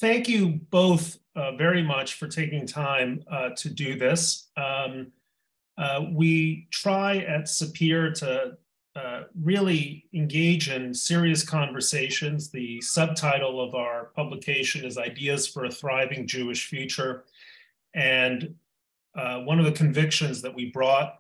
thank you both very much for taking time to do this. We try at Sapir to really engage in serious conversations. The subtitle of our publication is Ideas for a Thriving Jewish Future. And one of the convictions that we brought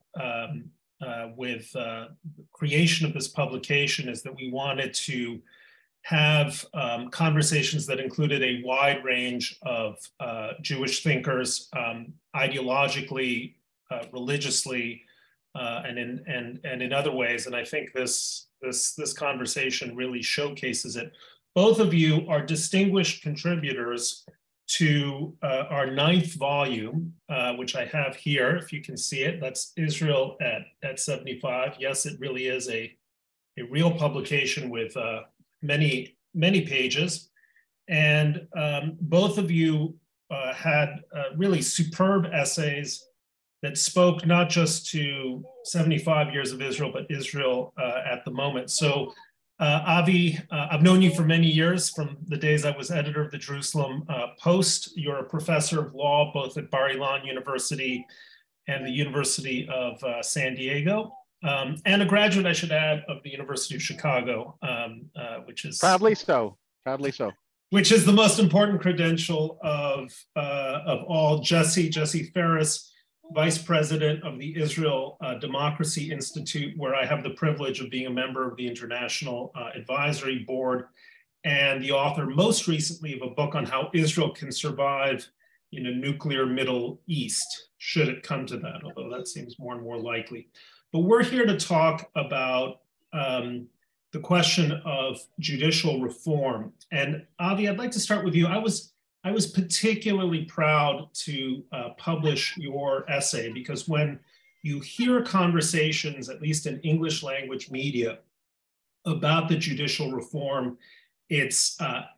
with the creation of this publication is that we wanted to have conversations that included a wide range of Jewish thinkers, ideologically, religiously, and in other ways. And I think this conversation really showcases it. Both of you are distinguished contributors to our 9th volume, which I have here, if you can see it. That's Israel at 75. Yes, it really is a real publication with many pages. And both of you had really superb essays that spoke not just to 75 years of Israel, but Israel at the moment. So Avi, I've known you for many years, from the days I was editor of the Jerusalem Post. You're a professor of law, both at Bar-Ilan University and the University of San Diego, and a graduate, I should add, of the University of Chicago, which is— Proudly so. Which is the most important credential of all. Jesse Ferris, Vice President of the Israel Democracy Institute, where I have the privilege of being a member of the International Advisory Board, and the author most recently of a book on how Israel can survive in a nuclear Middle East, should it come to that, although that seems more and more likely. But we're here to talk about the question of judicial reform. And Avi, I'd like to start with you. I was particularly proud to publish your essay, because when you hear conversations, at least in English language media, about the judicial reform, it's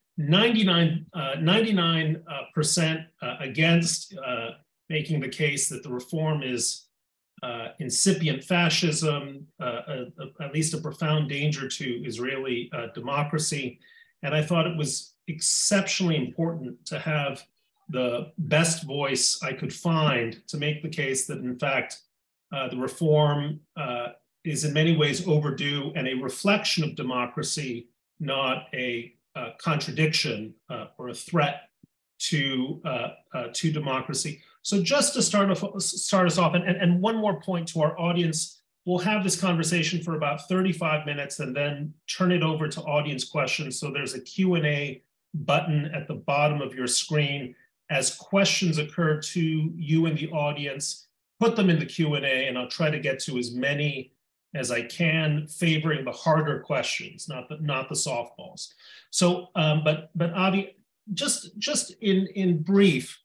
99% against, making the case that the reform is incipient fascism, at least a profound danger to Israeli democracy. And I thought it was exceptionally important to have the best voice I could find to make the case that, in fact, the reform is in many ways overdue and a reflection of democracy, not a contradiction or a threat to democracy. So just to start us off, and one more point to our audience, we'll have this conversation for about 35 minutes and then turn it over to audience questions. So there's a Q&A button at the bottom of your screen. As questions occur to you in the audience, put them in the Q&A, and I'll try to get to as many as I can, favoring the harder questions, not the softballs. So, but Avi, just in brief,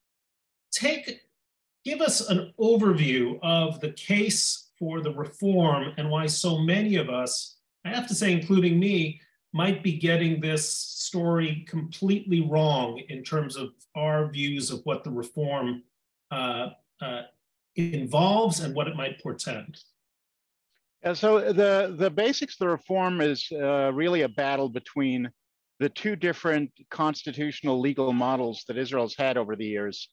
give us an overview of the case for the reform and why so many of us, I have to say, including me, might be getting this story completely wrong in terms of our views of what the reform involves and what it might portend. So the basics of the reform is really a battle between the two different constitutional legal models that Israel's had over the years.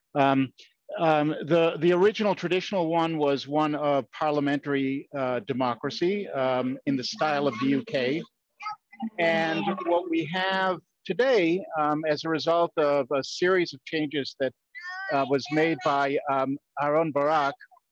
The original traditional one was one of parliamentary democracy in the style of the UK. And what we have today, as a result of a series of changes that was made by Aaron Barak,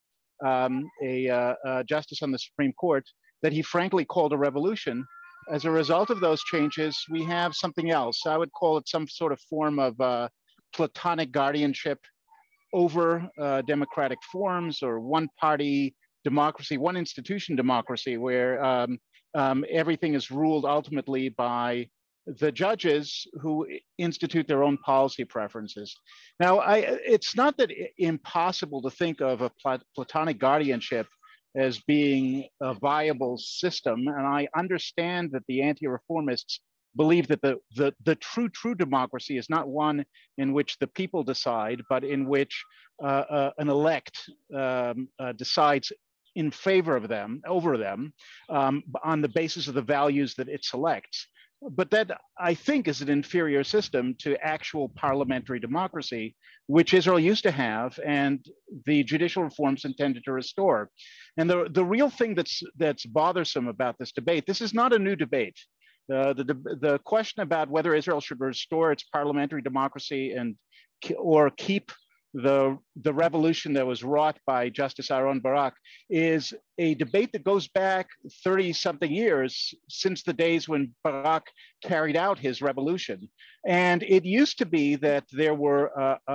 a justice on the Supreme Court, that he frankly called a revolution. As a result of those changes, we have something else. I would call it some sort of form of platonic guardianship over democratic forms, or one-party democracy, one institution democracy, where everything is ruled ultimately by the judges who institute their own policy preferences. Now, it's not that impossible to think of a platonic guardianship as being a viable system, and I understand that the anti-reformists believe that the true democracy is not one in which the people decide, but in which an elect decides in favor of them, over them, on the basis of the values that it selects. But that, I think, is an inferior system to actual parliamentary democracy, which Israel used to have, and the judicial reforms intended to restore. And the real thing that's bothersome about this debate, this is not a new debate. The question about whether Israel should restore its parliamentary democracy or keep the revolution that was wrought by Justice Aaron Barak is a debate that goes back 30-something years, since the days when Barak carried out his revolution. And it used to be that there were,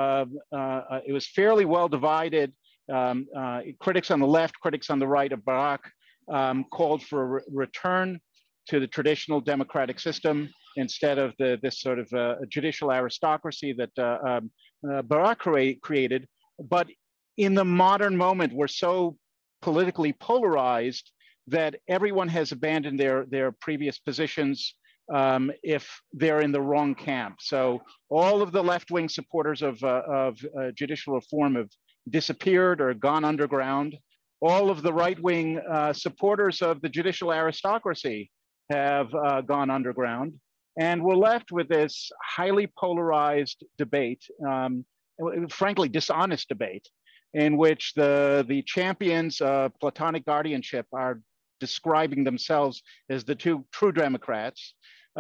it was fairly well divided. Critics on the left, critics on the right of Barak called for a return to the traditional democratic system instead of this sort of judicial aristocracy that Barak created. But in the modern moment, we're so politically polarized that everyone has abandoned their previous positions if they're in the wrong camp. So all of the left-wing supporters of judicial reform have disappeared or gone underground. All of the right-wing supporters of the judicial aristocracy have gone underground. And we're left with this highly polarized debate, frankly, dishonest debate, in which the champions of Platonic guardianship are describing themselves as the two true Democrats.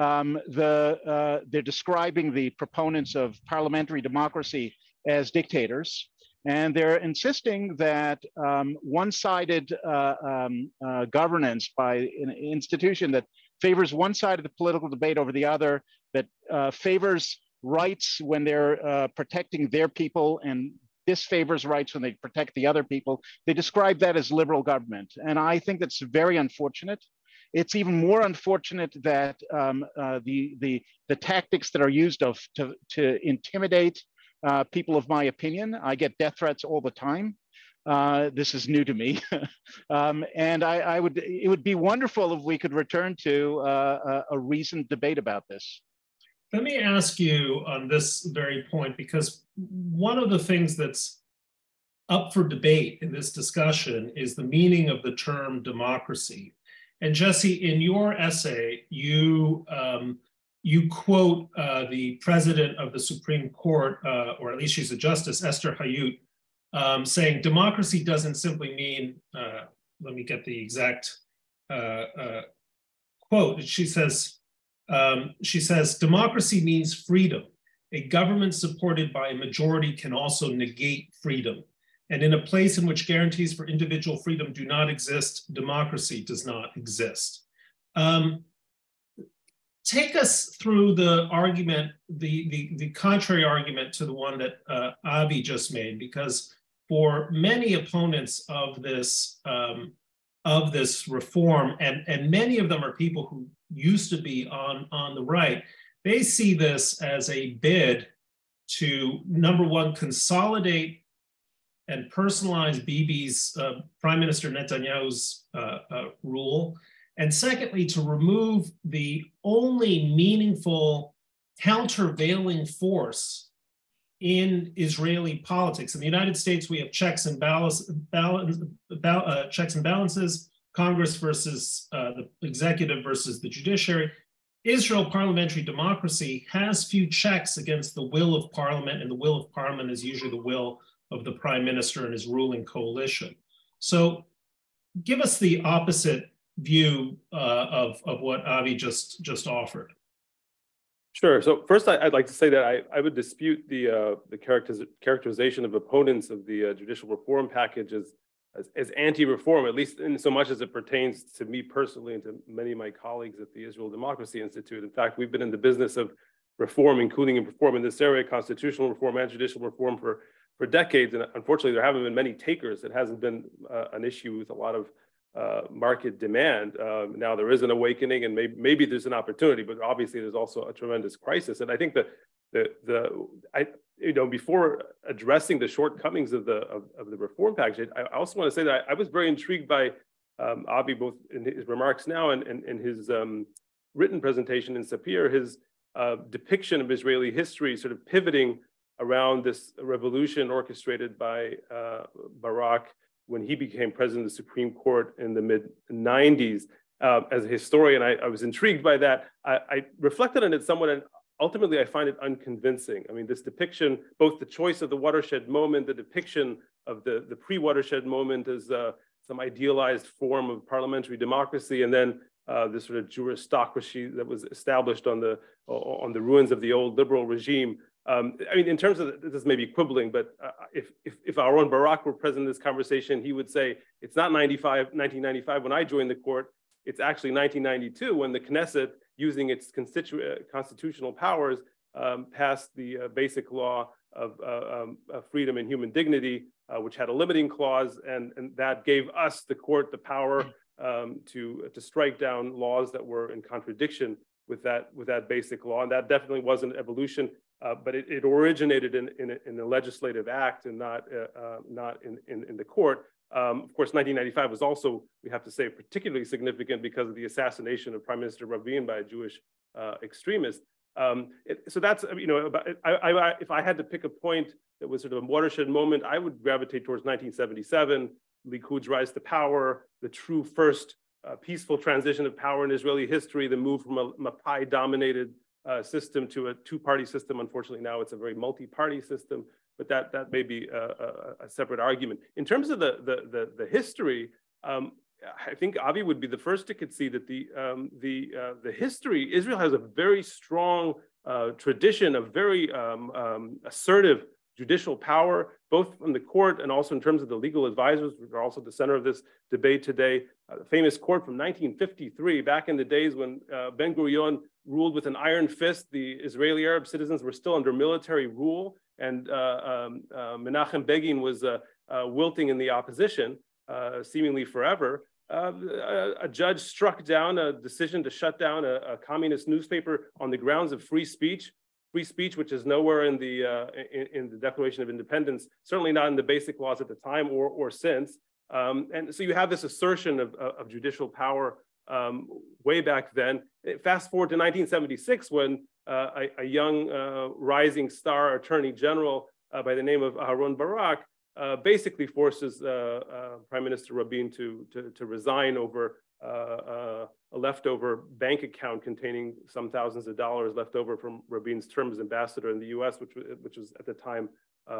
They're describing the proponents of parliamentary democracy as dictators. And they're insisting that one-sided governance by an institution that favors one side of the political debate over the other, that favors rights when they're protecting their people and disfavors rights when they protect the other people. They describe that as liberal government. And I think that's very unfortunate. It's even more unfortunate that the tactics that are used to intimidate people of my opinion. I get death threats all the time. This is new to me. And it would be wonderful if we could return to a reasoned debate about this. Let me ask you on this very point, because one of the things that's up for debate in this discussion is the meaning of the term democracy. And Jesse, in your essay, you quote the president of the Supreme Court, or at least she's a justice, Esther Hayut, saying democracy doesn't simply mean, let me get the exact quote. She says, democracy means freedom. A government supported by a majority can also negate freedom. And in a place in which guarantees for individual freedom do not exist, democracy does not exist. Take us through the argument, the contrary argument to the one that Avi just made, because for many opponents of this reform, and many of them are people who used to be on the right, they see this as a bid to, number one, consolidate and personalize Bibi's Prime Minister Netanyahu's rule, and secondly, to remove the only meaningful countervailing force in Israeli politics. In the United States, we have checks and balances, Congress versus the executive versus the judiciary. Israel parliamentary democracy has few checks against the will of parliament, and the will of parliament is usually the will of the prime minister and his ruling coalition. So give us the opposite view of what Avi just offered. Sure. So first, I'd like to say that I would dispute the characterization of opponents of the judicial reform package as anti-reform, at least in so much as it pertains to me personally and to many of my colleagues at the Israel Democracy Institute. In fact, we've been in the business of reform, including in reform in this area, constitutional reform and judicial reform for decades. And unfortunately, there haven't been many takers. It hasn't been an issue with a lot of market demand. Now there is an awakening, and maybe there's an opportunity, but obviously there's also a tremendous crisis. And I think before addressing the shortcomings of the reform package, I also want to say that I was very intrigued by Avi, both in his remarks now and in his written presentation in Sapir, his depiction of Israeli history, sort of pivoting around this revolution orchestrated by Barak when he became president of the Supreme Court in the mid-90s. as a historian, I was intrigued by that. I reflected on it somewhat, and ultimately I find it unconvincing. I mean, this depiction, both the choice of the watershed moment, the depiction of the pre-watershed moment as some idealized form of parliamentary democracy, and then this sort of juristocracy that was established on the ruins of the old liberal regime. I mean, in terms of this may be quibbling, but if Aaron Barak were present in this conversation, he would say it's not 1995 when I joined the court. It's actually 1992 when the Knesset, using its constitutional powers, passed the basic law of freedom and human dignity, which had a limiting clause, and that gave us, the court, the power to strike down laws that were in contradiction with that basic law. And that definitely was an evolution, but it originated in a legislative act and not in the court. Of course, 1995 was also, we have to say, particularly significant because of the assassination of Prime Minister Rabin by a Jewish extremist. So that's, you know, if I had to pick a point that was sort of a watershed moment, I would gravitate towards 1977, Likud's rise to power, the true first peaceful transition of power in Israeli history, the move from a Mapai-dominated system to a two-party system. Unfortunately, now it's a very multi-party system, but that may be a separate argument. In terms of the history, I think Avi would be the first to concede that the history, Israel has a very strong tradition of very assertive judicial power, both from the court and also in terms of the legal advisors, which are also the center of this debate today. The famous court from 1953, back in the days when Ben-Gurion ruled with an iron fist, the Israeli Arab citizens were still under military rule, and Menachem Begin was wilting in the opposition, seemingly forever. A judge struck down a decision to shut down a communist newspaper on the grounds of free speech, which is nowhere in the Declaration of Independence, certainly not in the basic laws at the time or since. And so you have this assertion of judicial power way back then. Fast forward to 1976, when a young rising star attorney general by the name of Aaron Barak basically forces Prime Minister Rabin to resign over a leftover bank account containing some thousands of dollars left over from Rabin's term as ambassador in the U.S., which was at the time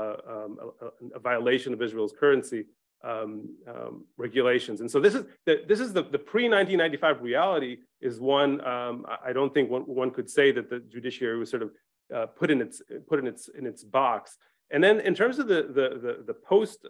a violation of Israel's currency regulations. And so this is the pre-1995 reality is one. I don't think one could say that the judiciary was sort of put in its box. And then in terms of the post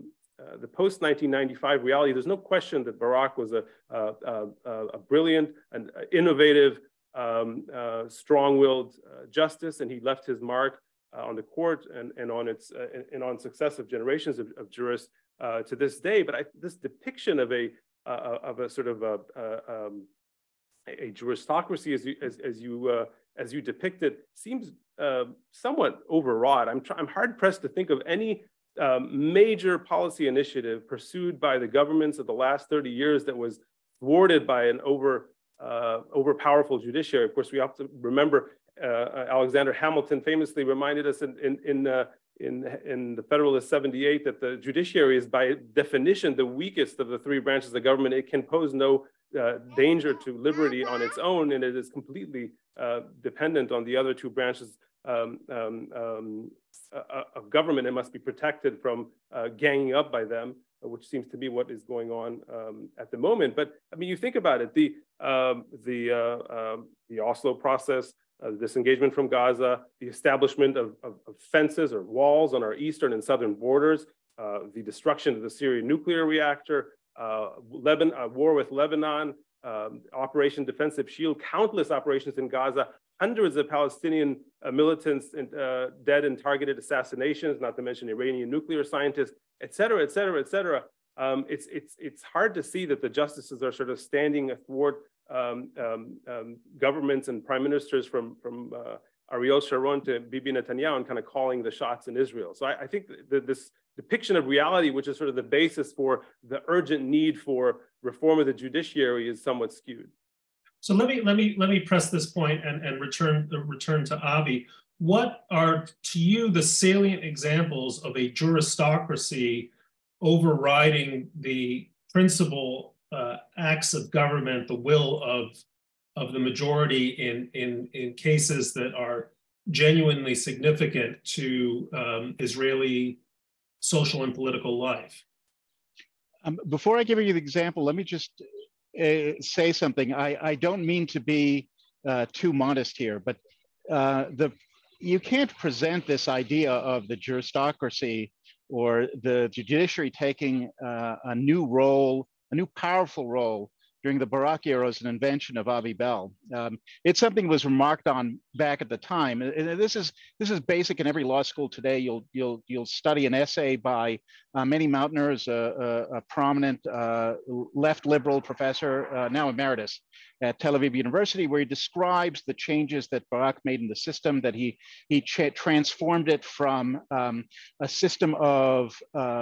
1995 reality, there's no question that Barak was a brilliant and innovative, strong-willed justice, and he left his mark on the court and on successive generations of jurists to this day. But this depiction of a sort of a juristocracy as you depict it seems somewhat overwrought. I'm hard pressed to think of any major policy initiative pursued by the governments of the last 30 years that was thwarted by an overpowerful judiciary. Of course, we have to remember Alexander Hamilton famously reminded us in the Federalist 78 that the judiciary is by definition the weakest of the three branches of the government. It can pose no danger to liberty on its own, and it is completely dependent on the other two branches of government. It must be protected from ganging up by them, which seems to be what is going on at the moment. But I mean, you think about it: the Oslo process, the disengagement from Gaza, the establishment of fences or walls on our eastern and southern borders, the destruction of the Syrian nuclear reactor, war with Lebanon, Operation Defensive Shield, countless operations in Gaza, hundreds of Palestinian militants dead in targeted assassinations, not to mention Iranian nuclear scientists, et cetera, et cetera, et cetera. It's hard to see that the justices are sort of standing athwart governments and prime ministers from Ariel Sharon to Bibi Netanyahu and kind of calling the shots in Israel. So I think that this depiction of reality, which is sort of the basis for the urgent need for reform of the judiciary, is somewhat skewed. So let me press this point and return to Avi. What are, to you, the salient examples of a juristocracy overriding the principle acts of government, the will of the majority in cases that are genuinely significant to Israeli social and political life. Before I give you the example, let me just say something. I don't mean to be too modest here, but you can't present this idea of the juristocracy or the judiciary taking a new role, a new powerful role during the Barak era as an invention of Avi Bell. It's something that was remarked on back at the time. And this is basic in every law school today. You'll study an essay by Manny Mautner, a prominent left liberal professor, now emeritus at Tel Aviv University, where he describes the changes that Barak made in the system, that he transformed it from a system of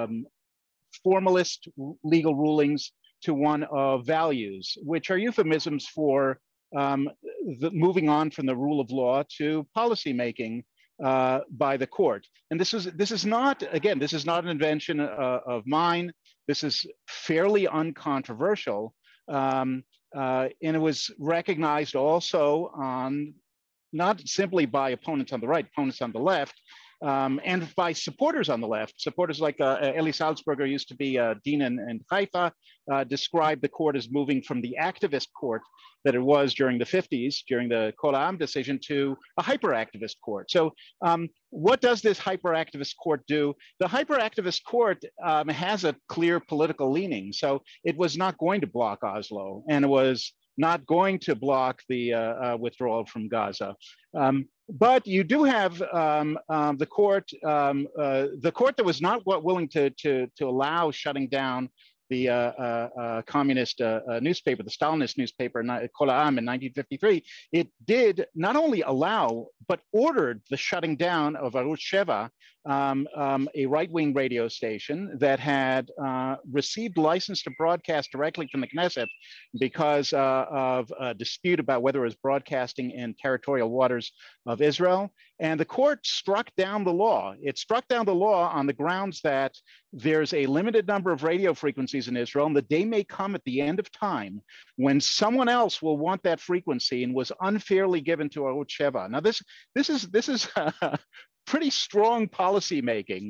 formalist legal rulings to one of values, which are euphemisms for moving on from the rule of law to policy making by the court. And this is not, again, this is not an invention of mine. This is fairly uncontroversial. And it was recognized also on, not simply by opponents on the right, opponents on the left, and by supporters on the left. Supporters like Eli Salzberger, used to be dean in Haifa, described the court as moving from the activist court that it was during the 50s, during the Kol Ha'am decision, to a hyperactivist court. So what does this hyperactivist court do? The hyperactivist court has a clear political leaning. So it was not going to block Oslo, and it was not going to block the withdrawal from Gaza. But you do have the court that was not willing to allow shutting down the communist newspaper, the Stalinist newspaper, Kol Ha'am in 1953. It did not only allow, but ordered the shutting down of Arutz Sheva, a right-wing radio station that had received license to broadcast directly from the Knesset because of a dispute about whether it was broadcasting in territorial waters of Israel. And the court struck down the law. It struck down the law on the grounds that there's a limited number of radio frequencies in Israel, and the day may come at the end of time when someone else will want that frequency and was unfairly given to Arutz Sheva. Now, this is pretty strong policy making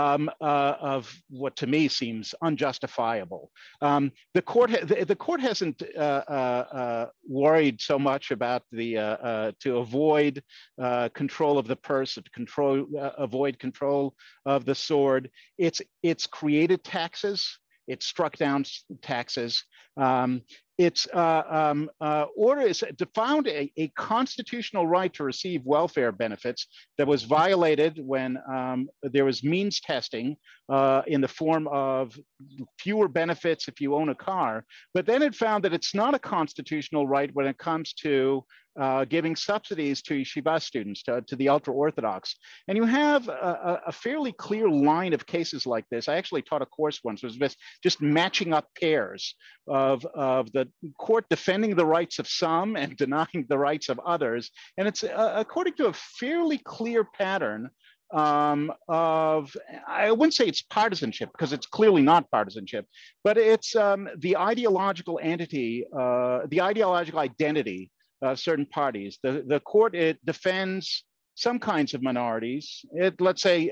of what to me seems unjustifiable. The court hasn't worried so much about to avoid control of the purse, avoid control of the sword. It's created taxes. It struck down taxes. Its order is found a constitutional right to receive welfare benefits that was violated when there was means testing in the form of fewer benefits if you own a car. But then it found that it's not a constitutional right when it comes to giving subsidies to yeshiva students, to the ultra-Orthodox. And you have a fairly clear line of cases like this. I actually taught a course once, it was just matching up pairs of the court defending the rights of some and denying the rights of others. And it's according to a fairly clear pattern of, I wouldn't say it's partisanship, because it's clearly not partisanship, but it's the ideological entity, the ideological identity of certain parties. The court, it defends some kinds of minorities, let's say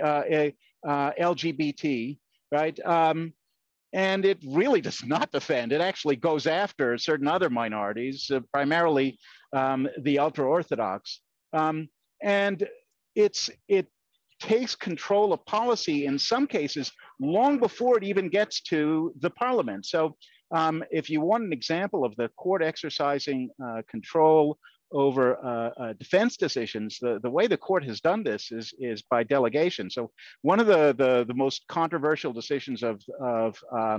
LGBT, right? And it really does not defend. It actually goes after certain other minorities, primarily the ultra-Orthodox. And it takes control of policy in some cases long before it even gets to the parliament. So if you want an example of the court exercising control over defense decisions, the way the court has done this is by delegation. So one of the most controversial decisions of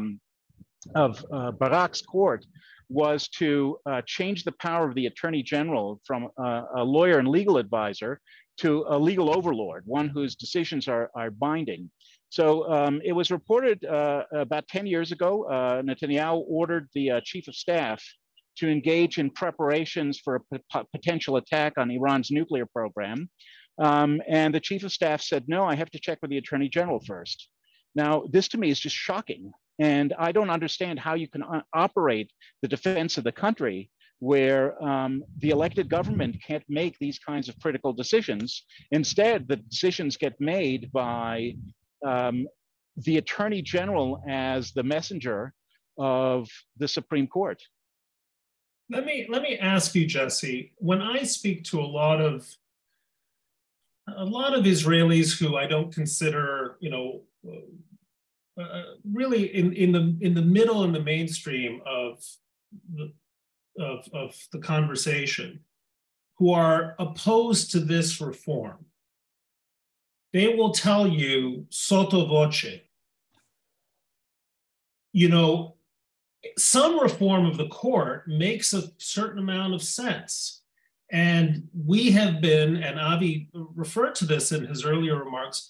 Barak's court was to change the power of the attorney general from a lawyer and legal advisor to a legal overlord, one whose decisions are binding. So it was reported about 10 years ago, Netanyahu ordered the chief of staff to engage in preparations for a potential attack on Iran's nuclear program. And the chief of staff said, no, I have to check with the attorney general first. Now, this to me is just shocking. And I don't understand how you can operate the defense of the country where the elected government can't make these kinds of critical decisions. Instead, the decisions get made by the Attorney General as the messenger of the Supreme Court. Let me ask you, Jesse, when I speak to a lot of Israelis who I don't consider, really in the middle and the mainstream of the conversation, who are opposed to this reform, they will tell you sotto voce, some reform of the court makes a certain amount of sense. And we have been, and Avi referred to this in his earlier remarks,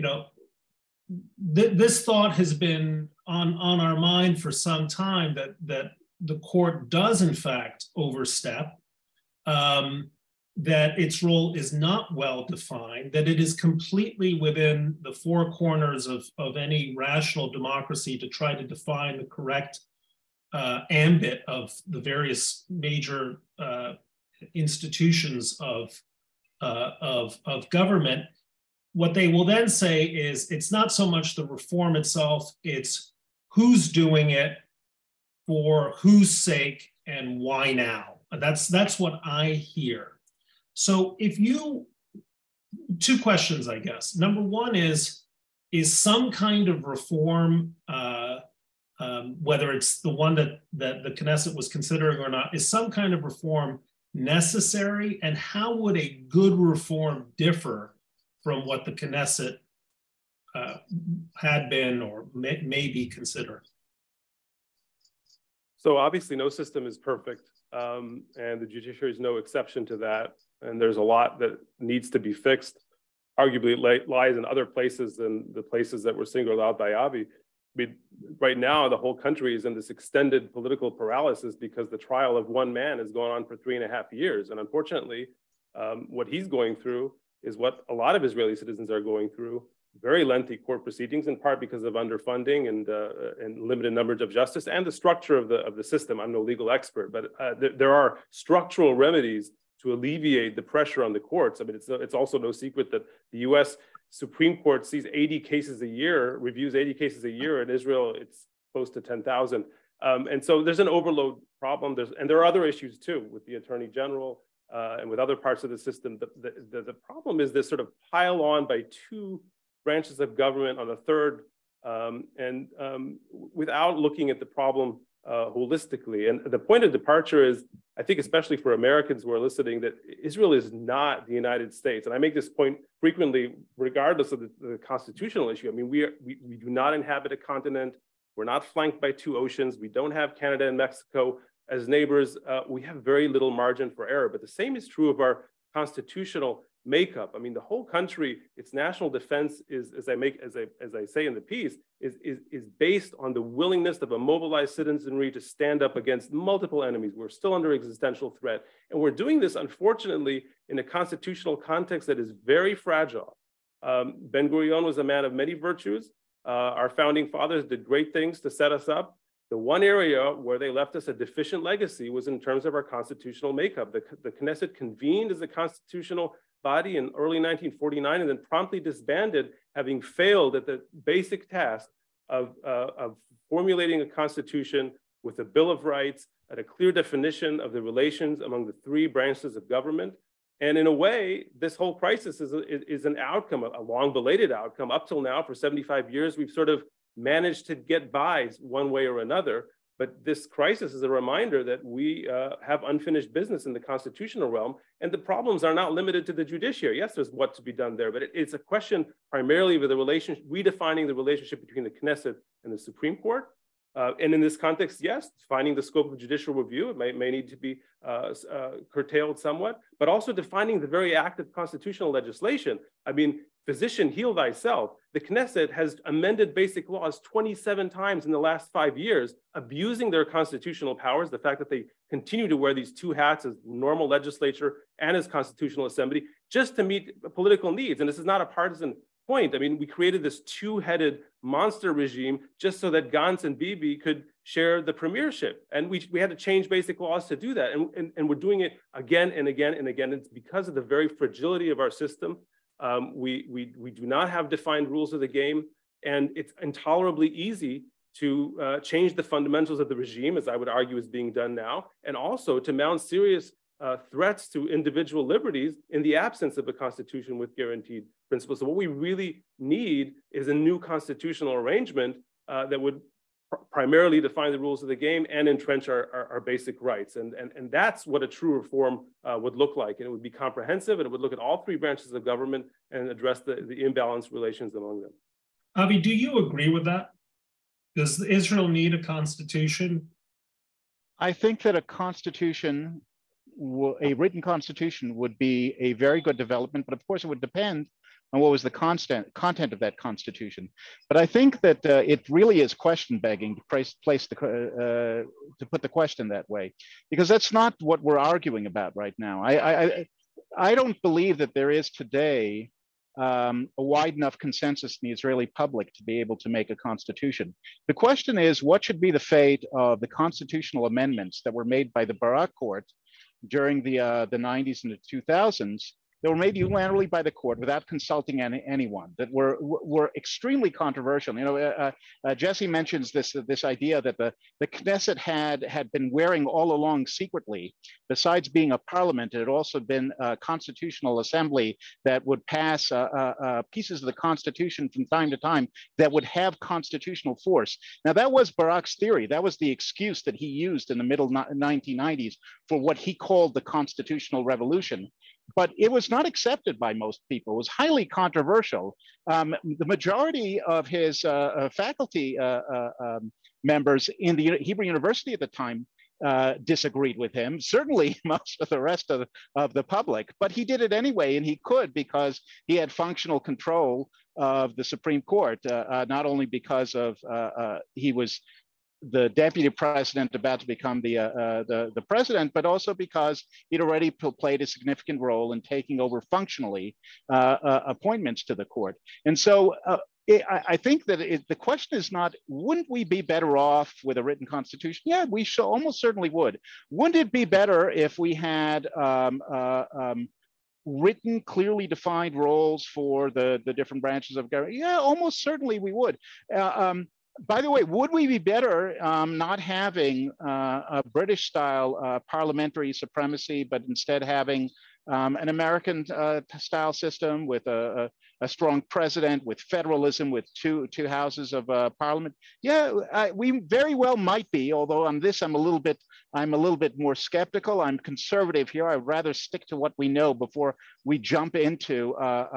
this thought has been on our mind for some time, that the court does in fact overstep, that its role is not well defined, that it is completely within the four corners of any rational democracy to try to define the correct ambit of the various major institutions of government. What they will then say is it's not so much the reform itself, it's who's doing it, for whose sake, and why now. That's what I hear. So two questions, I guess. Number one is some kind of reform, whether it's the one that the Knesset was considering or not, is some kind of reform necessary? And how would a good reform differ from what the Knesset had been or may be considering? So obviously no system is perfect, and the judiciary is no exception to that. And there's a lot that needs to be fixed. Arguably it lies in other places than the places that were singled out by Avi. Right now, the whole country is in this extended political paralysis because the trial of one man has gone on for 3.5 years. And unfortunately, what he's going through is what a lot of Israeli citizens are going through: very lengthy court proceedings, in part because of underfunding and limited numbers of justice and the structure of the system. I'm no legal expert, but there are structural remedies to alleviate the pressure on the courts. I mean, it's also no secret that the U.S. Supreme Court sees 80 cases a year, reviews 80 cases a year. In Israel, it's close to 10,000. And so there's an overload problem. And there are other issues too with the Attorney General and with other parts of the system. The problem is this sort of pile on by two branches of government on a third, without looking at the problem holistically. And the point of departure is, I think, especially for Americans who are listening, that Israel is not the United States. And I make this point frequently, regardless of the constitutional issue. I mean, we do not inhabit a continent. We're not flanked by two oceans. We don't have Canada and Mexico as neighbors. We have very little margin for error. But the same is true of our constitutional makeup. I mean, the whole country, its national defense is, as I say in the piece, is based on the willingness of a mobilized citizenry to stand up against multiple enemies. We're still under existential threat. And we're doing this, unfortunately, in a constitutional context that is very fragile. Ben-Gurion was a man of many virtues. Our founding fathers did great things to set us up. The one area where they left us a deficient legacy was in terms of our constitutional makeup. The Knesset convened as a constitutional body in early 1949 and then promptly disbanded, having failed at the basic task of formulating a constitution with a Bill of Rights and a clear definition of the relations among the three branches of government. And in a way, this whole crisis is an outcome, a long belated outcome. Up till now, for 75 years, we've sort of managed to get by one way or another. But this crisis is a reminder that we have unfinished business in the constitutional realm, and the problems are not limited to the judiciary. Yes, there's what to be done there, but it's a question primarily of the relationship, redefining the relationship between the Knesset and the Supreme Court. And in this context, yes, defining the scope of judicial review, it may need to be curtailed somewhat, but also defining the very act of constitutional legislation. I mean, physician, heal thyself. The Knesset has amended basic laws 27 times in the last 5 years, abusing their constitutional powers, the fact that they continue to wear these two hats as normal legislature and as constitutional assembly, just to meet political needs. And this is not a partisan point. I mean, we created this two-headed monster regime just so that Gantz and Bibi could share the premiership. And we had to change basic laws to do that. And we're doing it again and again and again. It's because of the very fragility of our system. We do not have defined rules of the game. And it's intolerably easy to change the fundamentals of the regime, as I would argue is being done now, and also to mount serious threats to individual liberties in the absence of a constitution with guaranteed principles. So what we really need is a new constitutional arrangement that would primarily define the rules of the game and entrench our basic rights. And that's what a true reform would look like. And it would be comprehensive, and it would look at all three branches of government and address the imbalanced relations among them. Avi, do you agree with that? Does Israel need a constitution? I think that a constitution, a written constitution, would be a very good development, but of course it would depend on what was the content of that constitution. But I think that it really is question begging to put the question that way, because that's not what we're arguing about right now. I don't believe that there is today a wide enough consensus in the Israeli public to be able to make a constitution. The question is, what should be the fate of the constitutional amendments that were made by the Barak court during the 90s and the 2000s, that were made unilaterally by the court without consulting anyone, that were extremely controversial. You know, Jesse mentions this idea that the Knesset had been wearing all along secretly, besides being a parliament, it had also been a constitutional assembly that would pass pieces of the constitution from time to time that would have constitutional force. Now that was Barak's theory. That was the excuse that he used in the middle 1990s for what he called the constitutional revolution. But it was not accepted by most people. It was highly controversial. The majority of his faculty members in the Hebrew University at the time disagreed with him, certainly most of the rest of the public, but he did it anyway, and he could because he had functional control of the Supreme Court, not only because of he was the deputy president about to become the president, but also because he'd already played a significant role in taking over functionally appointments to the court. And so I think that the question is not, wouldn't we be better off with a written constitution? Yeah, we almost certainly would. Wouldn't it be better if we had written, clearly defined roles for the different branches of government? Yeah, almost certainly we would. By the way, would we be better not having a British-style parliamentary supremacy, but instead having an American-style system with a strong president, with federalism, with two houses of parliament? Yeah, we very well might be. Although on this, I'm a little bit more skeptical. I'm conservative here. I'd rather stick to what we know before we jump into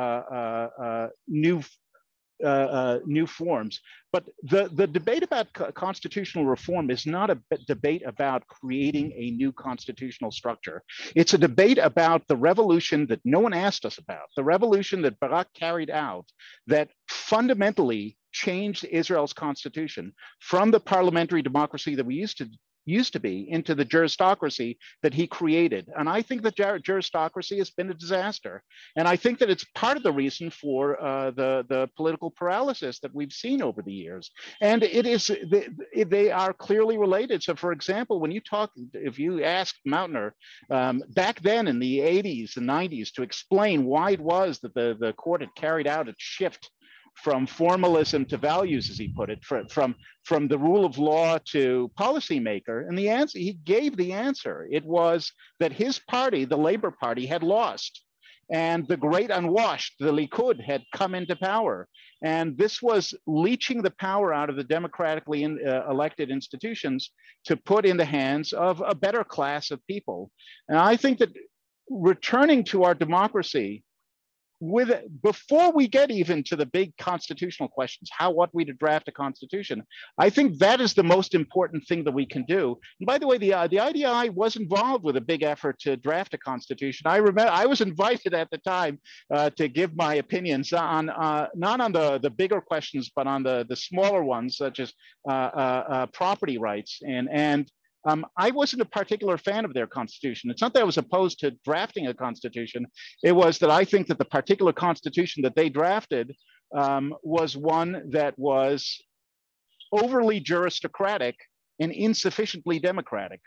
new forms. But the debate about constitutional reform is not a debate about creating a new constitutional structure. It's a debate about the revolution that no one asked us about, the revolution that Barak carried out that fundamentally changed Israel's constitution from the parliamentary democracy that we used to be into the juristocracy that he created. And I think that juristocracy has been a disaster. And I think that it's part of the reason for the political paralysis that we've seen over the years. And they are clearly related. So for example, if you asked Mautner back then in the 80s and 90s to explain why it was that the court had carried out its shift from formalism to values, as he put it, from the rule of law to policymaker. And the answer, he gave the answer. It was that his party, the Labor Party, had lost. And the great unwashed, the Likud, had come into power. And this was leeching the power out of the democratically elected institutions to put in the hands of a better class of people. And I think that returning to our democracy, before we get even to the big constitutional questions, how ought we to draft a constitution, I think that is the most important thing that we can do. And by the way, the IDI was involved with a big effort to draft a constitution. I remember I was invited at the time to give my opinions on not on the bigger questions, but on the smaller ones, such as property rights. And I wasn't a particular fan of their constitution. It's not that I was opposed to drafting a constitution. It was that I think that the particular constitution that they drafted was one that was overly juristocratic and insufficiently democratic.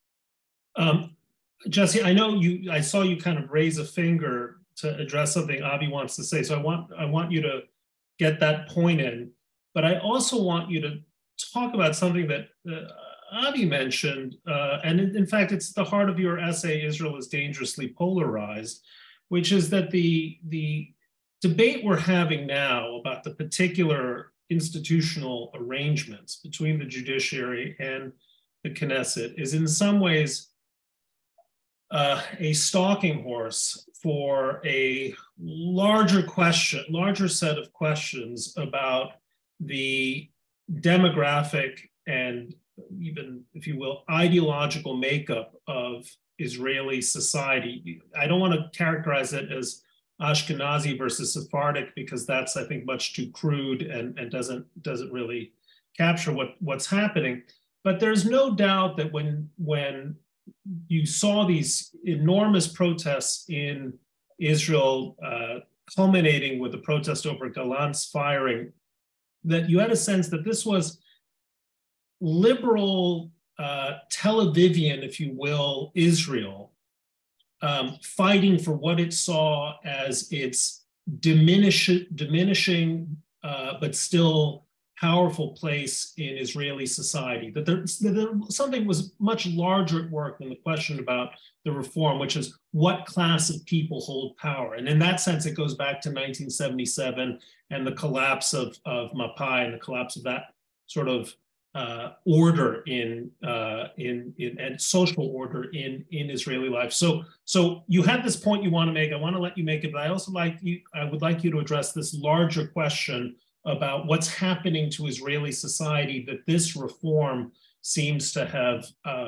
Jesse, I know I saw you kind of raise a finger to address something Avi wants to say. So I want you to get that point in, but I also want you to talk about something that Avi mentioned, and in fact, it's the heart of your essay, Israel is Dangerously Polarized, which is that the debate we're having now about the particular institutional arrangements between the judiciary and the Knesset is in some ways a stalking horse for a larger set of questions about the demographic and even, if you will, ideological makeup of Israeli society. I don't want to characterize it as Ashkenazi versus Sephardic because that's, I think, much too crude and doesn't really capture what's happening. But there's no doubt that when you saw these enormous protests in Israel, culminating with the protest over Galant's firing, that you had a sense that this was liberal Tel Avivian, if you will, Israel, fighting for what it saw as its diminishing but still powerful place in Israeli society, that there something was much larger at work than the question about the reform, which is what class of people hold power. And in that sense, it goes back to 1977 and the collapse of Mapai and the collapse of that sort of order in and social order in Israeli life. So you had this point you want to make. I want to let you make it, but I would like you to address this larger question about what's happening to Israeli society that this reform seems to have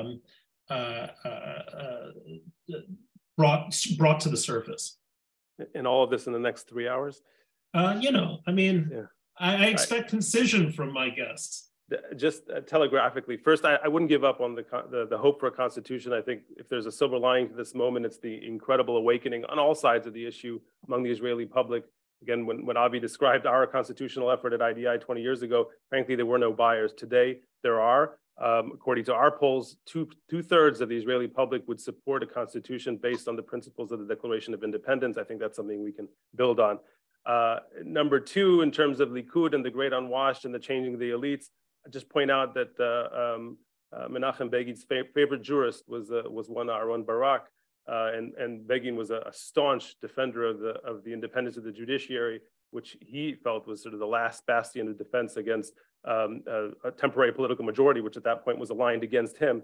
brought to the surface. And all of this in the next 3 hours? I expect concision from my guests. Just telegraphically, first, I wouldn't give up on the hope for a constitution. I think if there's a silver lining to this moment, it's the incredible awakening on all sides of the issue among the Israeli public. Again, when Avi described our constitutional effort at IDI 20 years ago, frankly, there were no buyers. Today, there are. According to our polls, two-thirds of the Israeli public would support a constitution based on the principles of the Declaration of Independence. I think that's something we can build on. Number two, in terms of Likud and the great unwashed and the changing of the elites, I just point out that Menachem Begin's favorite jurist was one Aaron Barak. And Begin was a staunch defender of the independence of the judiciary, which he felt was sort of the last bastion of defense against a temporary political majority, which at that point was aligned against him,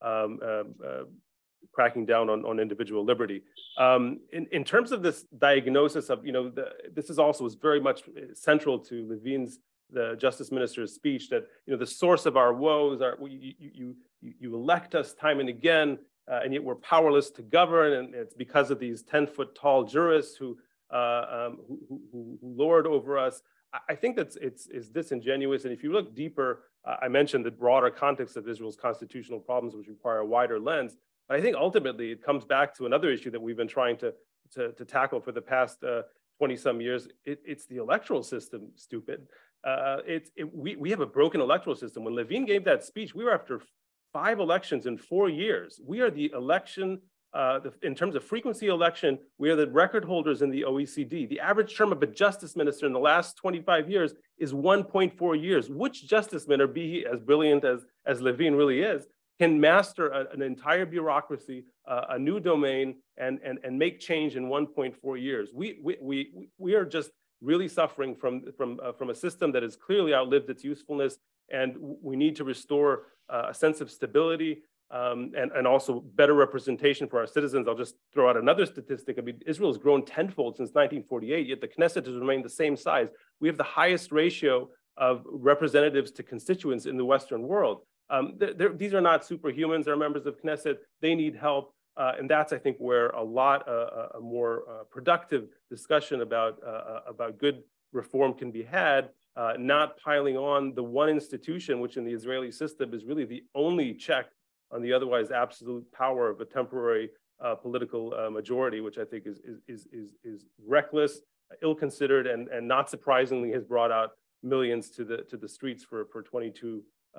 cracking down on individual liberty. In terms of this diagnosis of, this is also very much central to Levin's, the justice minister's speech, that the source of our woes are you elect us time and again. And yet we're powerless to govern, and it's because of these 10-foot tall jurists who lord over us. I think that's it's disingenuous. And if you look deeper, I mentioned the broader context of Israel's constitutional problems, which require a wider lens. But I think ultimately it comes back to another issue that we've been trying to tackle for the past 20-some years. It's the electoral system, stupid. We have a broken electoral system. When Levin gave that speech, we were after 5 elections in 4 years. We are the election, in terms of frequency election, we are the record holders in the OECD. The average term of a justice minister in the last 25 years is 1.4 years. Which justice minister, be he as brilliant as Levin really is, can master an entire bureaucracy, a new domain, and make change in 1.4 years? We are just really suffering from a system that has clearly outlived its usefulness, and we need to restore a sense of stability and also better representation for our citizens. I'll just throw out another statistic. I mean, Israel has grown tenfold since 1948, yet the Knesset has remained the same size. We have the highest ratio of representatives to constituents in the Western world. These are not superhumans, they're members of Knesset. They need help. And that's, I think, where a more productive discussion about good reform can be had, not piling on the one institution, which in the Israeli system is really the only check on the otherwise absolute power of a temporary political majority, which I think is reckless ill-considered and not surprisingly has brought out millions to the streets for 22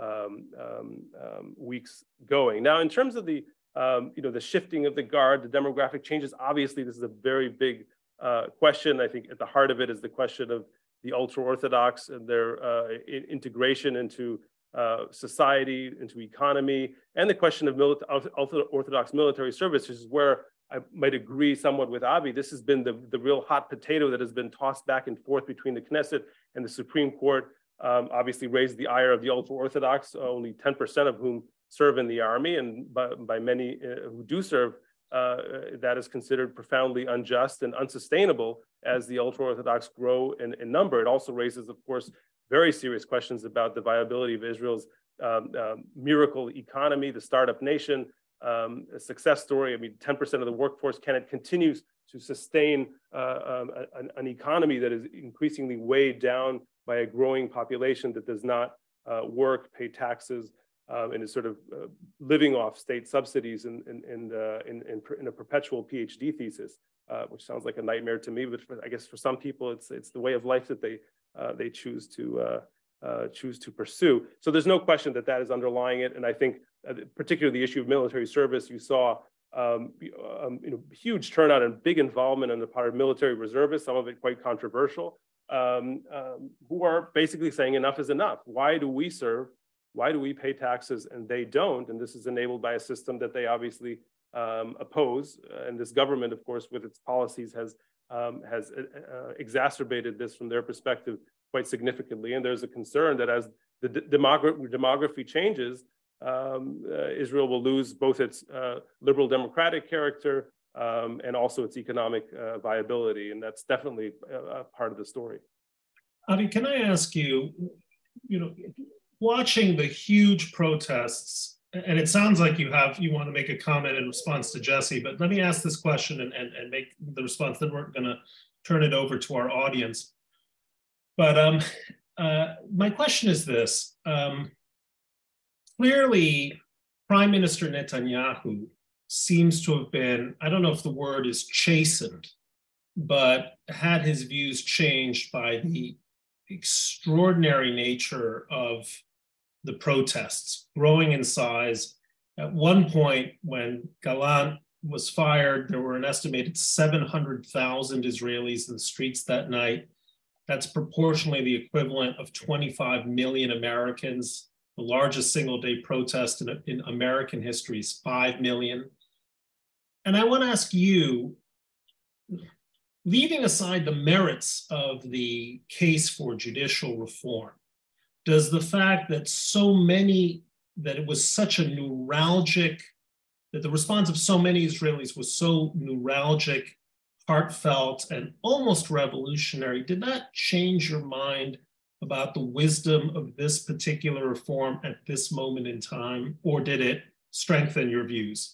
weeks going. Now, in terms of the the shifting of the guard, the demographic changes, obviously this is a very big question. I think at the heart of it is the question of the ultra-Orthodox and their integration into society, into economy, and the question of Orthodox military service, which is where I might agree somewhat with Avi. This has been the real hot potato that has been tossed back and forth between the Knesset and the Supreme Court. Obviously raised the ire of the ultra-Orthodox, only 10% of whom serve in the army, and by many who do serve, that is considered profoundly unjust and unsustainable as the ultra-Orthodox grow in number. It also raises, of course, very serious questions about the viability of Israel's miracle economy, the startup nation, a success story. I mean, 10% of the workforce, can it continue to sustain an economy that is increasingly weighed down by a growing population that does not work, pay taxes, and is sort of living off state subsidies in a perpetual PhD thesis, which sounds like a nightmare to me, but I guess for some people it's the way of life that they choose to pursue. So there's no question that is underlying it, and I think particularly the issue of military service, you saw huge turnout and big involvement on the part of military reservists, some of it quite controversial, who are basically saying enough is enough. Why do we serve? Why do we pay taxes and they don't? And this is enabled by a system that they obviously oppose. And this government, of course, with its policies has exacerbated this from their perspective quite significantly. And there's a concern that as the demography changes, Israel will lose both its liberal democratic character and also its economic viability. And that's definitely a part of the story. Avi, can I ask you, watching the huge protests, and it sounds like you want to make a comment in response to Jesse, but let me ask this question and make the response, then we're going to turn it over to our audience. But my question is this. Clearly, Prime Minister Netanyahu seems to have been, I don't know if the word is chastened, but had his views changed by the extraordinary nature of the protests growing in size. At one point, when Gallant was fired, there were an estimated 700,000 Israelis in the streets that night. That's proportionally the equivalent of 25 million Americans. The largest single-day protest in American history is 5 million. And I want to ask you, leaving aside the merits of the case for judicial reform, does the fact that it was such a neuralgic, that the response of so many Israelis was so neuralgic, heartfelt, and almost revolutionary, did that change your mind about the wisdom of this particular reform at this moment in time, or did it strengthen your views?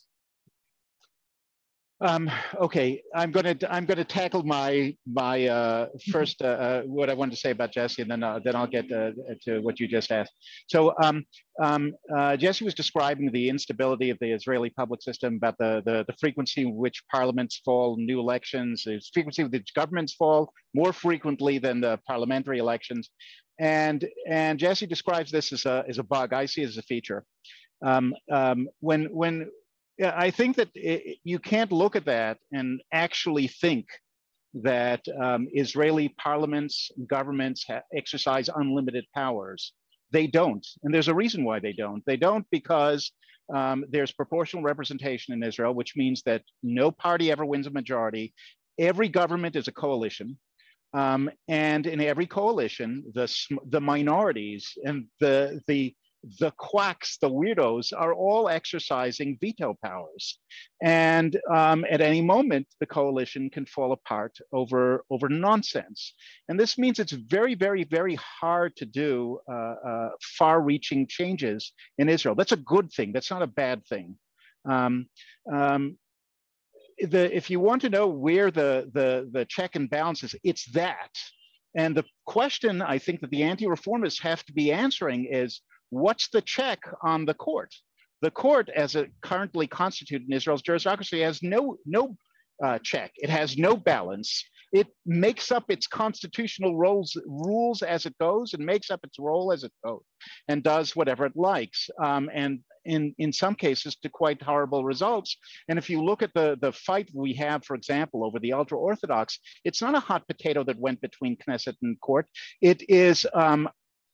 Okay, I'm gonna tackle my first what I wanted to say about Jesse, and then I'll get to what you just asked. So Jesse was describing the instability of the Israeli public system, about the frequency in which parliaments fall, new elections, the frequency in which governments fall more frequently than the parliamentary elections, and Jesse describes this as a bug. I see it as a feature. Yeah, I think that you can't look at that and actually think that Israeli parliaments, governments exercise unlimited powers. They don't, and there's a reason why they don't. They don't because there's proportional representation in Israel, which means that no party ever wins a majority. Every government is a coalition, and in every coalition, the minorities and the quacks, the weirdos, are all exercising veto powers. And at any moment, the coalition can fall apart over nonsense. And this means it's very, very, very hard to do far-reaching changes in Israel. That's a good thing. That's not a bad thing. If you want to know where the check and balance is, it's that. And the question I think that the anti-reformists have to be answering is, what's the check on the court? The court, as it currently constituted in Israel's jurisdictionary, has no check. It has no balance. it makes up its constitutional rules as it goes, and makes up its role as it goes, and does whatever it likes. And in some cases to quite horrible results. And if you look at the fight we have, for example, over the ultra-Orthodox, it's not a hot potato that went between Knesset and court. It is an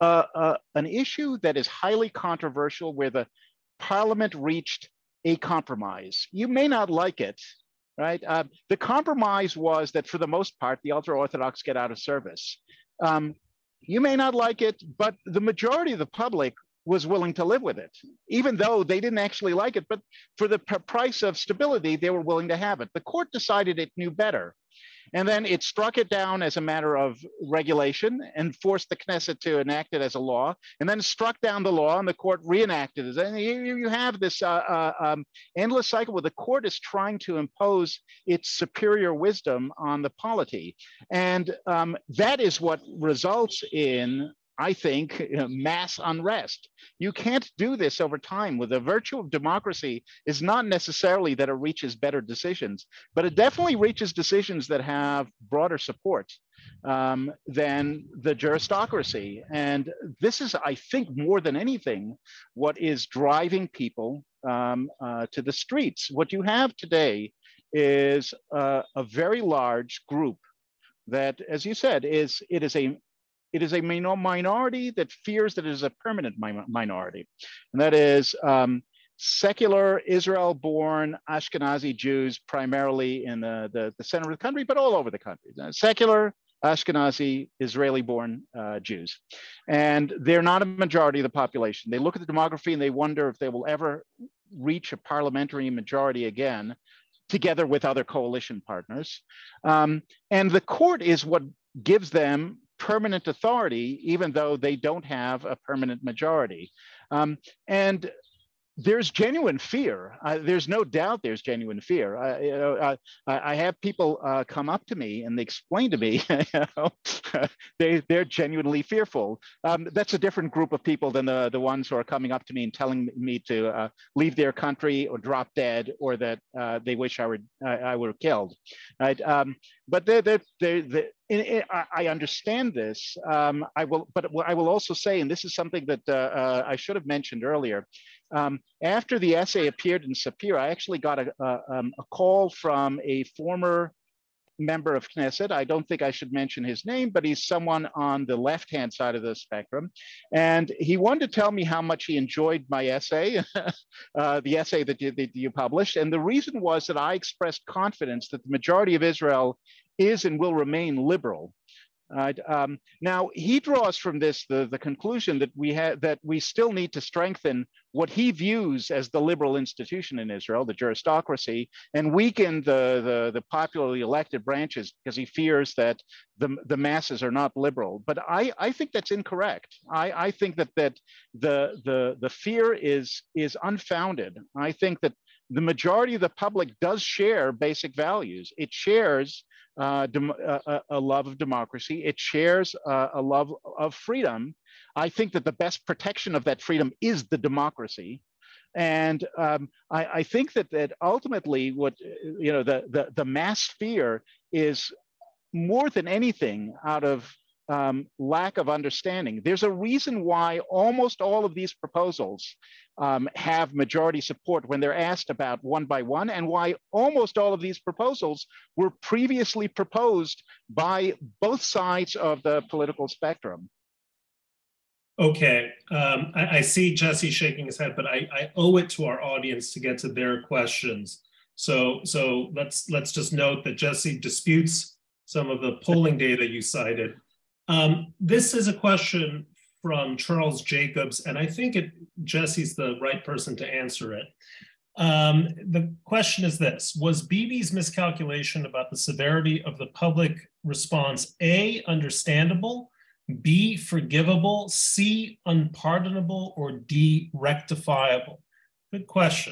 issue that is highly controversial, where the parliament reached a compromise. You may not like it, right? The compromise was that for the most part, the ultra-Orthodox get out of service. You may not like it, but the majority of the public was willing to live with it, even though they didn't actually like it. But for the price of stability, they were willing to have it. The court decided it knew better. And then it struck it down as a matter of regulation and forced the Knesset to enact it as a law, and then struck down the law and the court reenacted it. And you have this endless cycle where the court is trying to impose its superior wisdom on the polity. And that is what results in, I think, mass unrest. You can't do this over time. With the virtue of democracy is not necessarily that it reaches better decisions, but it definitely reaches decisions that have broader support than the juristocracy. And this is, I think, more than anything, what is driving people to the streets. What you have today is a very large group that, as you said, it is a minority that fears that it is a permanent minority. And that is secular Israel-born Ashkenazi Jews, primarily in the center of the country, but all over the country. Secular Ashkenazi Israeli-born Jews. And they're not a majority of the population. They look at the demography and they wonder if they will ever reach a parliamentary majority again, together with other coalition partners. And the court is what gives them permanent authority, even though they don't have a permanent majority. And there's genuine fear. There's no doubt there's genuine fear. I have people come up to me and they explain to me, they're genuinely fearful. That's a different group of people than the ones who are coming up to me and telling me to leave their country or drop dead, or that they wish I were killed. Right? But I understand this. I will also say, and this is something that I should have mentioned earlier. After the essay appeared in Sapir, I actually got a call from a former member of Knesset. I don't think I should mention his name, but he's someone on the left-hand side of the spectrum. And he wanted to tell me how much he enjoyed my essay, the essay that you published. And the reason was that I expressed confidence that the majority of Israel is and will remain liberal. Now, he draws from this the conclusion that we still need to strengthen what he views as the liberal institution in Israel, the juristocracy, and weaken the popularly elected branches, because he fears that the masses are not liberal. But I think that's incorrect. I think that the fear is unfounded. I think that the majority of the public does share basic values. It shares a love of democracy. It shares a love of freedom. I think that the best protection of that freedom is the democracy. And I think that ultimately what, the mass fear is more than anything out of lack of understanding. There's a reason why almost all of these proposals have majority support when they're asked about one by one, and why almost all of these proposals were previously proposed by both sides of the political spectrum. Okay, I see Jesse shaking his head, but I owe it to our audience to get to their questions. So let's just note that Jesse disputes some of the polling data you cited. This is a question from Charles Jacobs, and I think Jesse's the right person to answer it. The question is this: was Bibi's miscalculation about the severity of the public response A, understandable, B, forgivable, C, unpardonable, or D, rectifiable? Good question.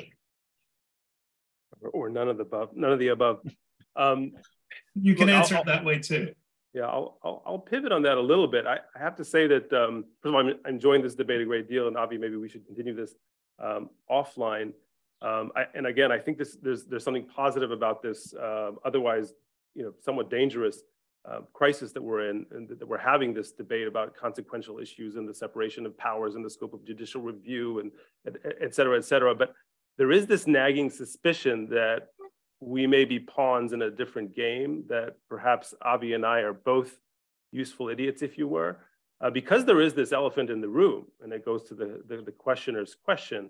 Or none of the above. None of the above. You can answer it that way too. Yeah, I'll pivot on that a little bit. I have to say that, first of all, I'm enjoying this debate a great deal, and Avi, maybe we should continue this offline. And again, I think there's something positive about this, otherwise, somewhat dangerous crisis that we're in, and that we're having this debate about consequential issues and the separation of powers and the scope of judicial review and et cetera, et cetera. But there is this nagging suspicion that we may be pawns in a different game, that perhaps Avi and I are both useful idiots, if you were, because there is this elephant in the room, and it goes to the questioner's question.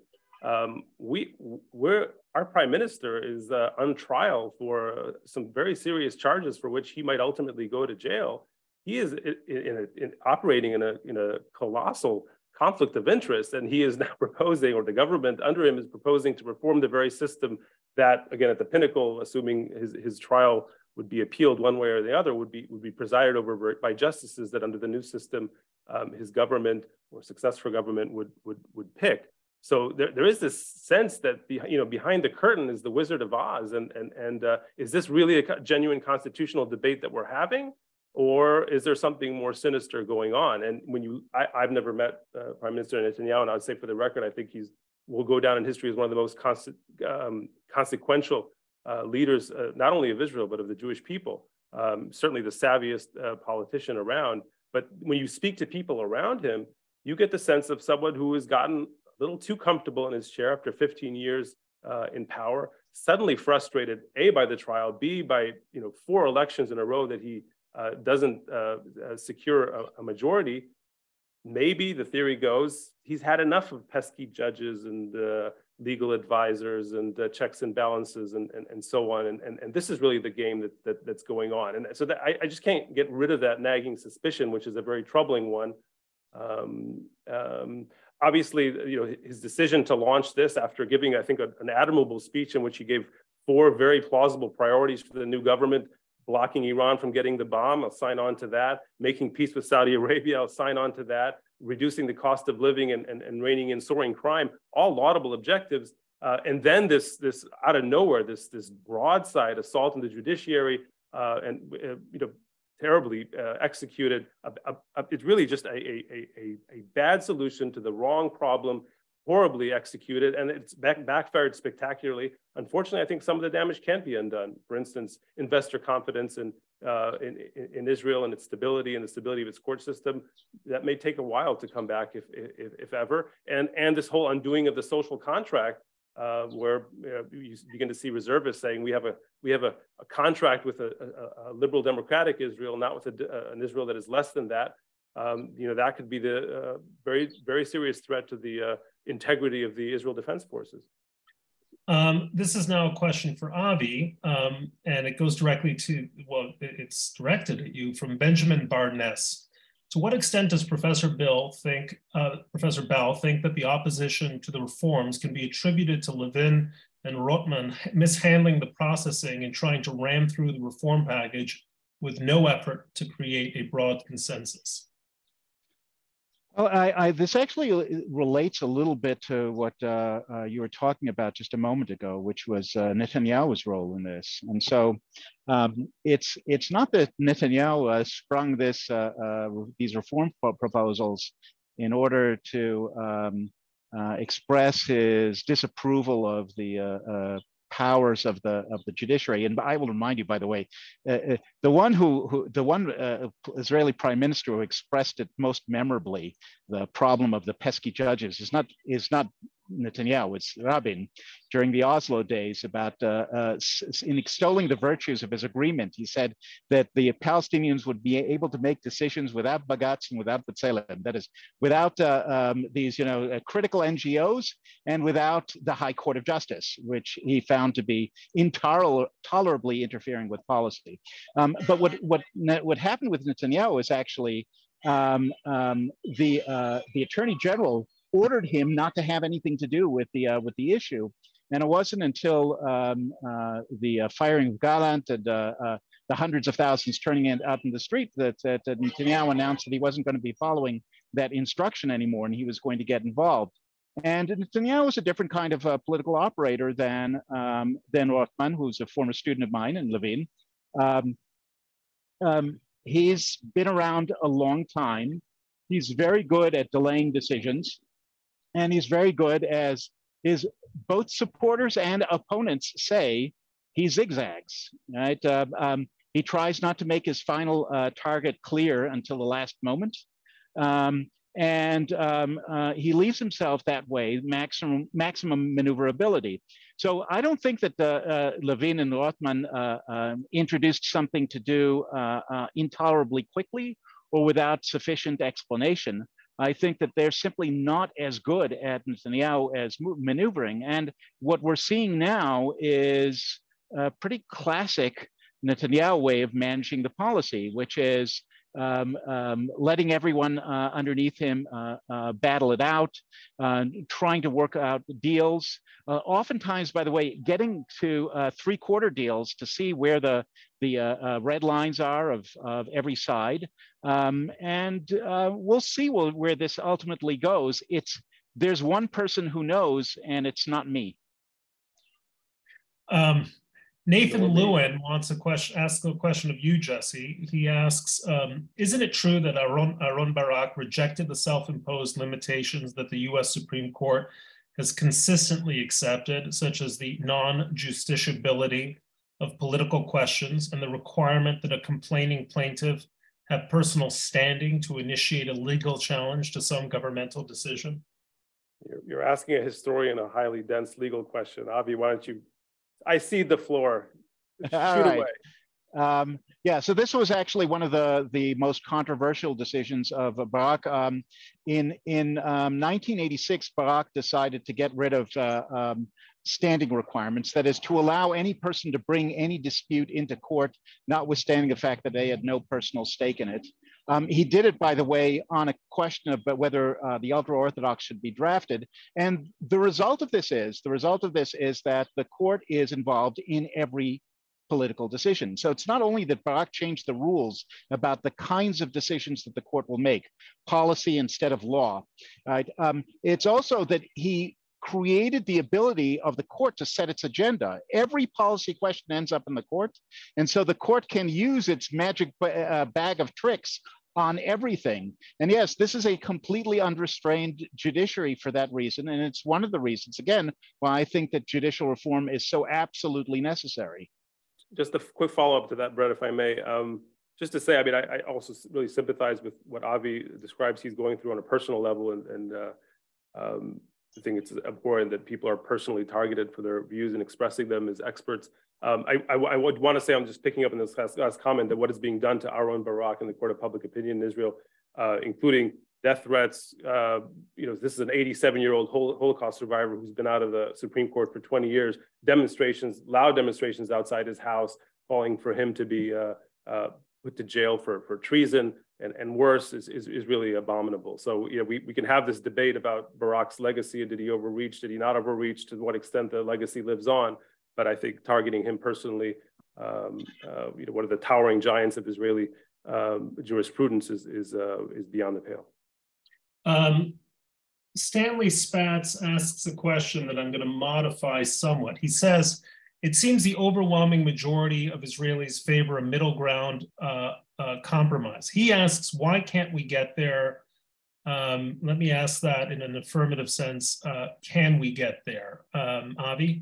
Our prime minister is on trial for some very serious charges for which he might ultimately go to jail. He is operating in a colossal conflict of interest, and he is now proposing, or the government under him is proposing, to reform the very system that, again, at the pinnacle, assuming his trial would be appealed one way or the other, would be presided over by justices that under the new system, his government or successor government would pick. So there is this sense that behind the curtain is the Wizard of Oz, and is this really a genuine constitutional debate that we're having, or is there something more sinister going on? And I've never met Prime Minister Netanyahu, and I would say for the record, I think will go down in history as one of the most consequential leaders, not only of Israel but of the Jewish people. Certainly the savviest politician around. But when you speak to people around him, you get the sense of someone who has gotten a little too comfortable in his chair after 15 years in power, suddenly frustrated, A, by the trial, B, by 4 elections in a row that he doesn't secure a majority. Maybe the theory goes, he's had enough of pesky judges and legal advisors and checks and balances and so on. And this is really the game that's going on. And so that I just can't get rid of that nagging suspicion, which is a very troubling one. Obviously, his decision to launch this after giving, I think, an admirable speech in which he gave 4 very plausible priorities for the new government: blocking Iran from getting the bomb, I'll sign on to that; making peace with Saudi Arabia, I'll sign on to that; reducing the cost of living and reining in soaring crime, all laudable objectives. And then this out of nowhere, this broadside assault on the judiciary, terribly executed. It's really just a bad solution to the wrong problem, horribly executed, and it's backfired spectacularly. Unfortunately, I think some of the damage can't be undone. For instance, investor confidence in Israel and its stability and the stability of its court system, that may take a while to come back, if ever. And this whole undoing of the social contract, where you begin to see reservists saying we have a contract with a liberal democratic Israel, not with an Israel that is less than that. That could be the very, very serious threat to the integrity of the Israel Defense Forces. This is now a question for Avi, and it goes directly to, it's directed at you, from Benjamin Barnes. To what extent does Professor Bell think that the opposition to the reforms can be attributed to Levin and Rotman mishandling the processing and trying to ram through the reform package with no effort to create a broad consensus? Well, this actually relates a little bit to what you were talking about just a moment ago, which was Netanyahu's role in this. And so it's not that Netanyahu sprung these reform proposals in order to express his disapproval of the powers of the judiciary. And I will remind you, by the way, the one Israeli prime minister who expressed it most memorably, the problem of the pesky judges, is not Netanyahu, it's Rabin. During the Oslo days, about in extolling the virtues of his agreement, he said that the Palestinians would be able to make decisions without Bagatz and without B'Tselem. That is, without these critical NGOs and without the High Court of Justice, which he found to be intolerably interfering with policy. But what happened with Netanyahu is actually the Attorney General ordered him not to have anything to do with the issue, and it wasn't until the firing of Gallant and the hundreds of thousands turning out in the street that Netanyahu announced that he wasn't going to be following that instruction anymore, and he was going to get involved. And Netanyahu is a different kind of political operator than Rothman, who's a former student of mine, and Levin. He's been around a long time. He's very good at delaying decisions. And he's very good, as his both supporters and opponents say, he zigzags, right? He tries not to make his final target clear until the last moment. He leaves himself that way, maximum maneuverability. So I don't think that Levin and Rothman introduced something to do intolerably quickly or without sufficient explanation. I think that they're simply not as good at Netanyahu as maneuvering. And what we're seeing now is a pretty classic Netanyahu way of managing the policy, which is letting everyone underneath him battle it out, trying to work out deals. Oftentimes, by the way, getting to three-quarter deals to see where the red lines are of every side. We'll see where this ultimately goes. There's one person who knows, and it's not me. Nathan Lewin wants ask a question of you, Jesse. He asks, isn't it true that Aaron Barak rejected the self-imposed limitations that the US Supreme Court has consistently accepted, such as the non-justiciability of political questions and the requirement that a complaining plaintiff have personal standing to initiate a legal challenge to some governmental decision? You're asking a historian a highly dense legal question. Avi, why don't you? I cede the floor. Shoot away. Yeah, so this was actually one of the most controversial decisions of Barak. In 1986, Barak decided to get rid of standing requirements, that is to allow any person to bring any dispute into court, notwithstanding the fact that they had no personal stake in it. He did it, by the way, on a question of whether the ultra-Orthodox should be drafted. And the result of this is that the court is involved in every political decision. So it's not only that Barak changed the rules about the kinds of decisions that the court will make, policy instead of law, right? It's also that he created the ability of the court to set its agenda. Every policy question ends up in the court. And so the court can use its magic bag of tricks on everything. And yes, this is a completely unrestrained judiciary for that reason. And it's one of the reasons, again, why I think that judicial reform is so absolutely necessary. Just a quick follow-up to that, Brett, if I may. Just to say, I mean, I also really sympathize with what Avi describes he's going through on a personal level, and I think it's abhorrent that people are personally targeted for their views and expressing them as experts. I would want to say, I'm just picking up on this last comment, that what is being done to Aaron Barak in the Court of Public Opinion in Israel, including death threats. This is an 87-year-old Holocaust survivor who's been out of the Supreme Court for 20 years. Demonstrations, loud demonstrations outside his house, calling for him to be put to jail for treason and worse is really abominable. So we can have this debate about Barak's legacy. Did he overreach? Did he not overreach? To what extent the legacy lives on? But I think targeting him personally, one of the towering giants of Israeli jurisprudence is beyond the pale. Stanley Spatz asks a question that I'm going to modify somewhat. He says, it seems the overwhelming majority of Israelis favor a middle ground compromise. He asks, why can't we get there? Let me ask that in an affirmative sense. Can we get there? Avi?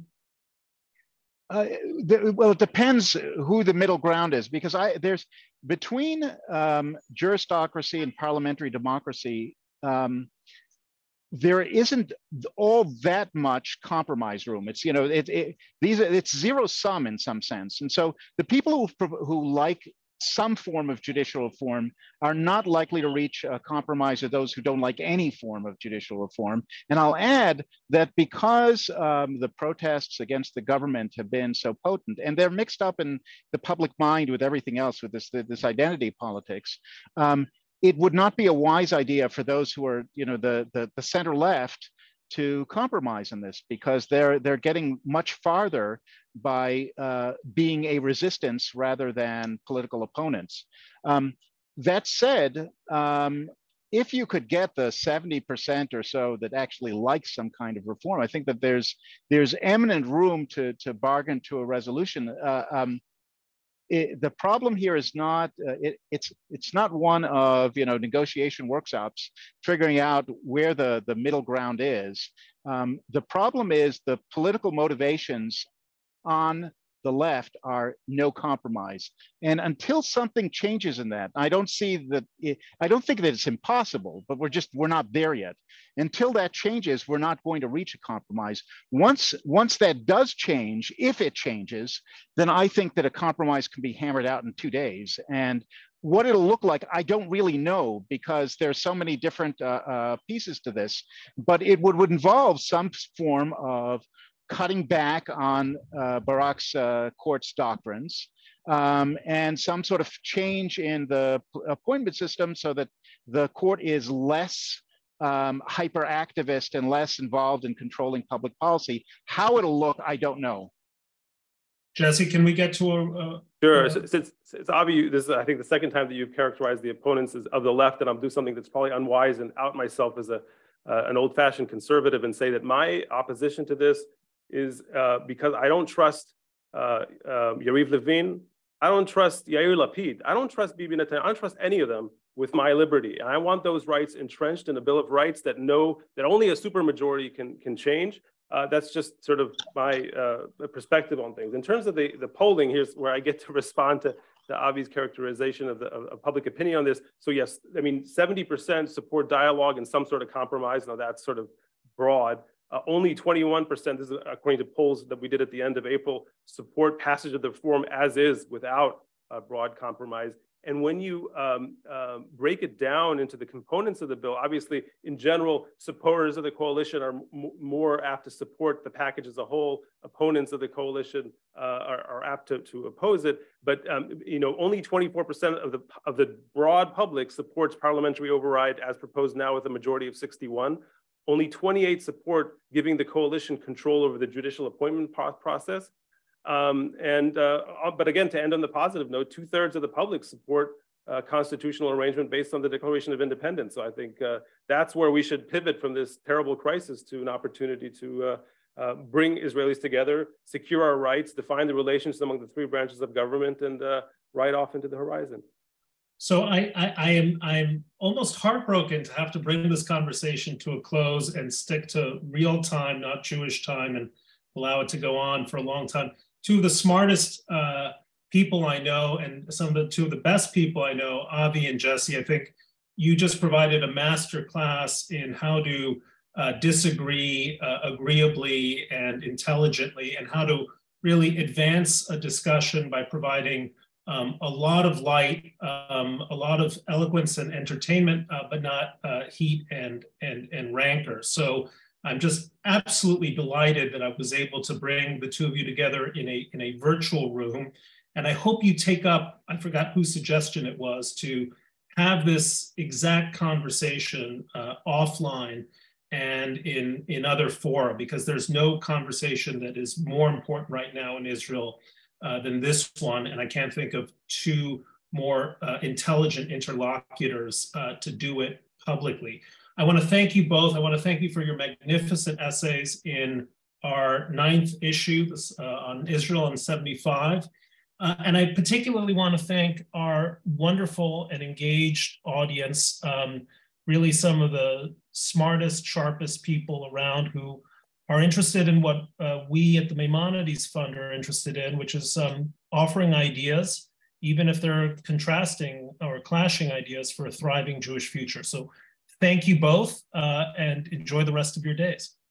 Well, it depends who the middle ground is, because there's between juristocracy and parliamentary democracy, there isn't all that much compromise room. It's it's zero sum in some sense, and so the people who like some form of judicial reform are not likely to reach a compromise with those who don't like any form of judicial reform. And I'll add that because the protests against the government have been so potent, and they're mixed up in the public mind with everything else, with this identity politics, it would not be a wise idea for those who are, the center left to compromise on this, because they're getting much farther by being a resistance rather than political opponents. That said, if you could get the 70% or so that actually like some kind of reform, I think that there's eminent room to bargain to a resolution. The problem here is not it's not one of negotiation workshops figuring out where the middle ground is. The problem is the political motivations on the left are no compromise. And until something changes in that, I don't think that it's impossible, but we're not there yet. Until that changes, we're not going to reach a compromise. Once that does change, if it changes, then I think that a compromise can be hammered out in 2 days. And what it'll look like, I don't really know, because there's so many different pieces to this, but it would involve some form of cutting back on Barak's court's doctrines, and some sort of change in the appointment system so that the court is less hyper-activist and less involved in controlling public policy. How it'll look, I don't know. Jesse, can we get to a... Sure. Since it's obvious, this is, I think, the second time that you've characterized the opponents as of the left, and I'll do something that's probably unwise and out myself as an old-fashioned conservative and say that my opposition to this is because I don't trust Yariv Levin, I don't trust Yair Lapid, I don't trust Bibi Netanyahu, I don't trust any of them with my liberty. And I want those rights entrenched in a Bill of Rights that know that only a supermajority can change. That's just sort of my perspective on things. In terms of the polling, here's where I get to respond to Avi's characterization of public opinion on this. So yes, I mean, 70% support dialogue and some sort of compromise. Now that's sort of broad. Only 21%, this is according to polls that we did at the end of April, support passage of the reform as is without a broad compromise. And when you break it down into the components of the bill, obviously, in general, supporters of the coalition are more apt to support the package as a whole. Opponents of the coalition are apt to oppose it. But you know, only 24% of the broad public supports parliamentary override as proposed now with a majority of 61. Only 28 support giving the coalition control over the judicial appointment process. But again, to end on the positive note, 2/3 of the public support constitutional arrangement based on the Declaration of Independence. So I think that's where we should pivot from this terrible crisis to an opportunity to bring Israelis together, secure our rights, define the relations among the three branches of government, and ride off into the horizon. So I'm almost heartbroken to have to bring this conversation to a close and stick to real time, not Jewish time, and allow it to go on for a long time. Two of the smartest people I know, and two of the best people I know, Avi and Jesse, I think you just provided a master class in how to disagree agreeably and intelligently, and how to really advance a discussion by providing a lot of light, a lot of eloquence and entertainment, but not heat and rancor. So I'm just absolutely delighted that I was able to bring the two of you together in a virtual room. And I hope you take up, I forgot whose suggestion it was, to have this exact conversation offline and in other fora, because there's no conversation that is more important right now in Israel than this one. And I can't think of two more intelligent interlocutors to do it publicly. I want to thank you both. I want to thank you for your magnificent essays in our 9th issue on Israel in 75. And I particularly want to thank our wonderful and engaged audience, really some of the smartest, sharpest people around who are interested in what we at the Maimonides Fund are interested in, which is offering ideas, even if they're contrasting or clashing ideas, for a thriving Jewish future. So thank you both, and enjoy the rest of your days.